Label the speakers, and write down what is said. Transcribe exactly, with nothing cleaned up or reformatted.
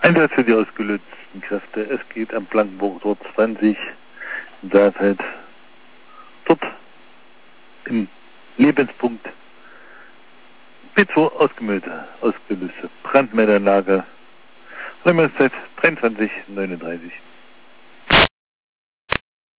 Speaker 1: Einsatz für die ausgelösten Kräfte. Es geht am Blankenburg dort zwanzig. Saalfeld. Dort im Lebenspunkt B zwei ausgemüllte, ausgelöste Brandmeldeanlage. Räumungszeit dreiundzwanzig Uhr neununddreißig.